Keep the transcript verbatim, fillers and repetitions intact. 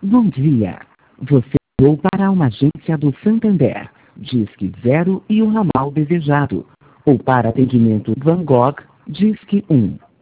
Bom dia. Você ligou para uma agência do Santander. Disque zero e o ramal desejado. Ou para atendimento Van Gogh, Disque um.